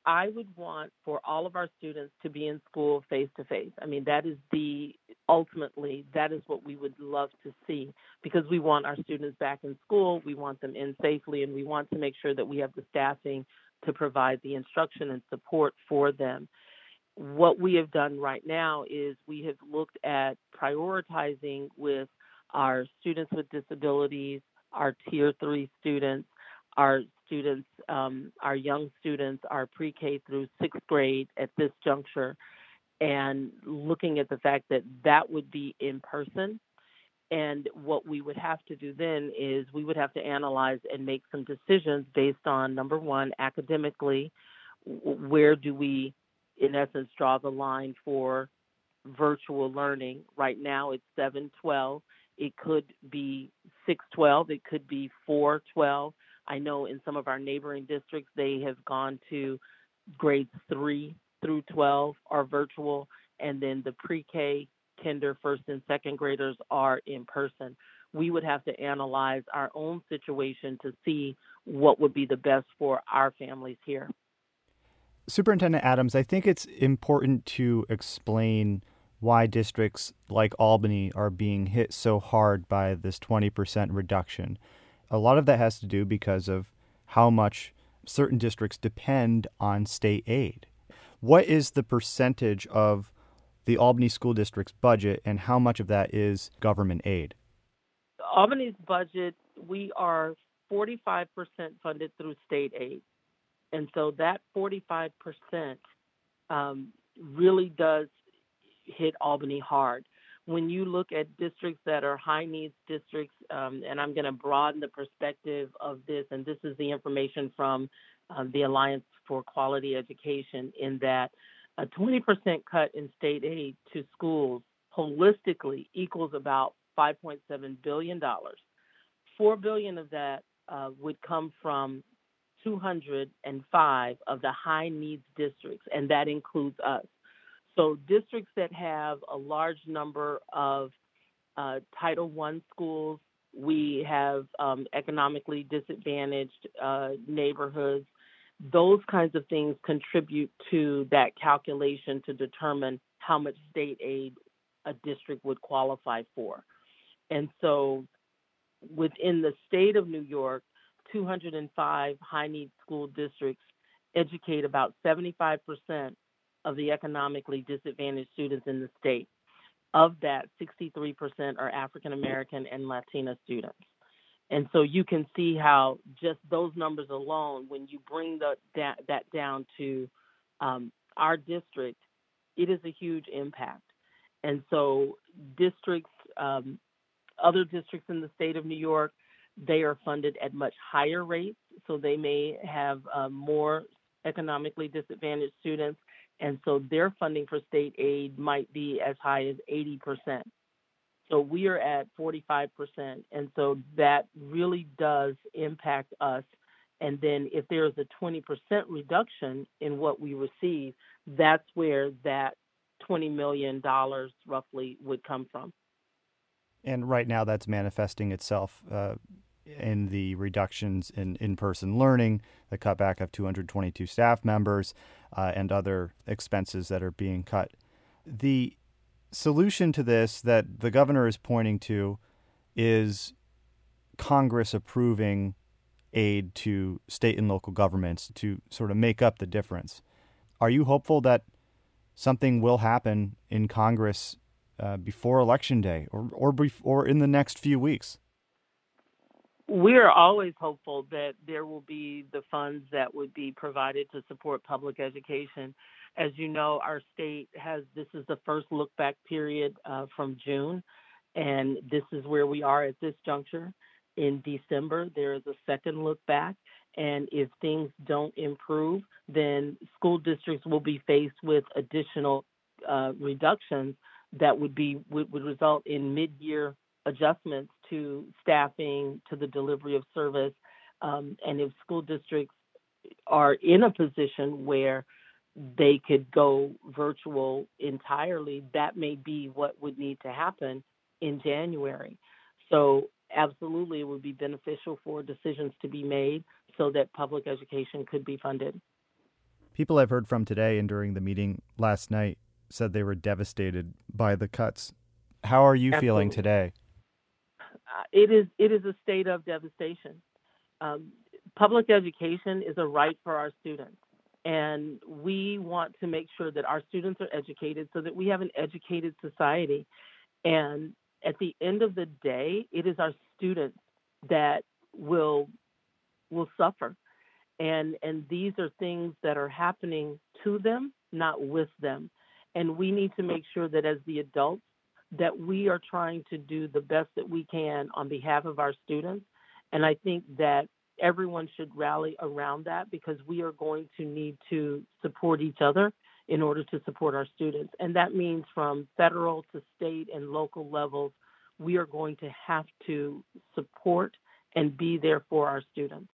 I would want for all of our students to be in school face to face. I mean, that is the ultimately that is what we would love to see because we want our students back in school. We want them in safely, and we want to make sure that we have the staffing to provide the instruction and support for them. What we have done right now is we have looked at prioritizing with our students with disabilities, our tier three students, our students, our young students, our pre-K through sixth grade at this juncture, and looking at the fact that that would be in person. And what we would have to do then is we would have to analyze and make some decisions based on number one, academically, where do we, in essence, draw the line for virtual learning? Right now it's 712. It could be 612. It could be 412. I know in some of our neighboring districts, they have gone to grades 3 through 12 are virtual, and then the pre-K, kinder, first and second graders are in person. We would have to analyze our own situation to see what would be the best for our families here. Superintendent Adams, I think it's important to explain why districts like Albany are being hit so hard by this 20% reduction. A lot of that has to do because of how much certain districts depend on state aid. What is the percentage of the Albany School District's budget, and how much of that is government aid? Albany's budget, we are 45% funded through state aid. And so that 45% really does hit Albany hard. When you look at districts that are high needs districts, and I'm going to broaden the perspective of this, and this is the information from the Alliance for Quality Education, in that a 20% cut in state aid to schools holistically equals about $5.7 billion. $4 billion of that would come from 205 of the high needs districts, and that includes us. So districts that have a large number of Title I schools, we have economically disadvantaged neighborhoods. Those kinds of things contribute to that calculation to determine how much state aid a district would qualify for. And so within the state of New York, 205 high need school districts educate about 75% of the economically disadvantaged students in the state. Of that, 63% are African American and Latina students. And so you can see how just those numbers alone, when you bring that down to our district, it is a huge impact. And so districts, other districts in the state of New York, they are funded at much higher rates, so they may have more economically disadvantaged students, and so their funding for state aid might be as high as 80%. So we are at 45%, and so that really does impact us. And then if there is a 20% reduction in what we receive, that's where that $20 million roughly would come from. And right now that's manifesting itself in the reductions in in-person learning, the cutback of 222 staff members, and other expenses that are being cut. The solution to this that the governor is pointing to is Congress approving aid to state and local governments to sort of make up the difference. Are you hopeful that something will happen in Congress before Election Day or in the next few weeks? We are always hopeful that there will be the funds that would be provided to support public education. As you know, our state this is the first look back period from June, and this is where we are at this juncture. In December, there is a second look back, and if things don't improve, then school districts will be faced with additional reductions that would result in mid-year adjustments to staffing, to the delivery of service. And if school districts are in a position where they could go virtual entirely, that may be what would need to happen in January. So absolutely, it would be beneficial for decisions to be made so that public education could be funded. People I've heard from today and during the meeting last night said they were devastated by the cuts. How are you feeling Absolutely. today? It is a state of devastation. Um, Public education is a right for our students, and we want to make sure that our students are educated so that we have an educated society. And at the end of the day, it is our students that will will suffer. And these are things that are happening to them, not with them. And we need to make sure that as the adults that we are trying to do the best that we can on behalf of our students. And I think that everyone should rally around that because we are going to need to support each other in order to support our students. And that means from federal to state and local levels, we are going to have to support and be there for our students.